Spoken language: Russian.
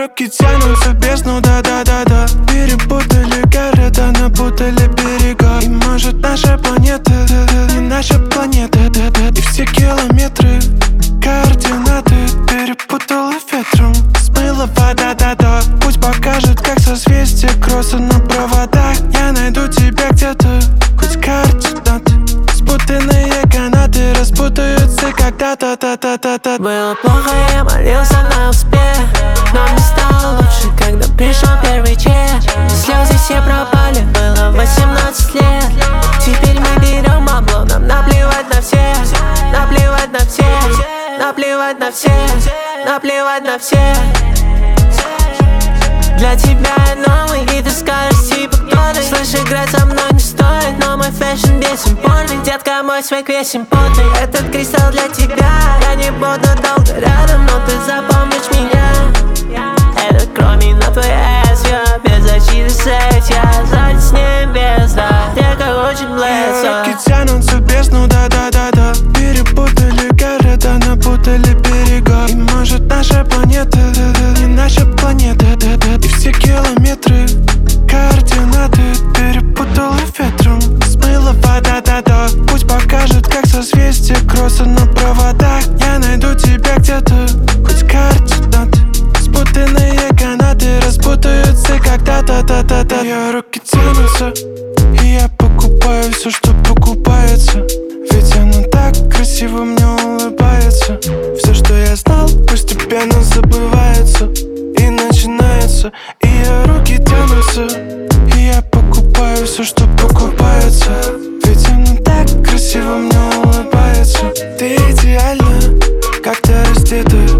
руки тянутся в бездну, да-да-да-да. Перепутали города, напутали берега. И может наша планета не наша планета, и все километры координаты перепутала ветром. Смыла вода, да-да. Путь покажет, как созвездие кросса на проводах. Я найду тебя где-то, хоть координаты. Спутанные канаты распутаются когда-то, та-та-та-та. Было плохо, я молился на успех, но мне стало лучше, когда пришел первый чек. Слезы все пропали, было 18 лет. Теперь мы берем бабло, нам наплевать на всех. Наплевать на всех, наплевать на всех, наплевать на всех. Для тебя я новый, и ты скажешь типа кто ты. Слышь, играть со мной не стоит, но мой фэшн бессимпортный. Детка, мой свек весь импортный. Этот кристалл для тебя. Я не буду долго рядом, но ты запомнишь меня. Это кроме на твой эс, я без защиты секс. Я сзади с небес, да. Детка очень близко. Руки тянутся в бездну, да-да-да-да. Перепутали города, напутали берега. И может наша планета не наша планета, и все километры координаты перепутала ветром. Смыла вода, да-да. Путь покажет, как созвездие кросса на проводах. Я найду тебя где-то, хоть координаты. Спутанные канаты распутаются когда-то, та-та-та. Ее руки тянутся, и я покупаю все, что покупается. Ведь она так красиво мне улыбается. Все, что я знал, постепенно забывается и начинается. Ее руки тянутся, и я покупаю все, что покупается. Ведь она так красиво мне улыбается. Ты идеальна, как-то раздетая.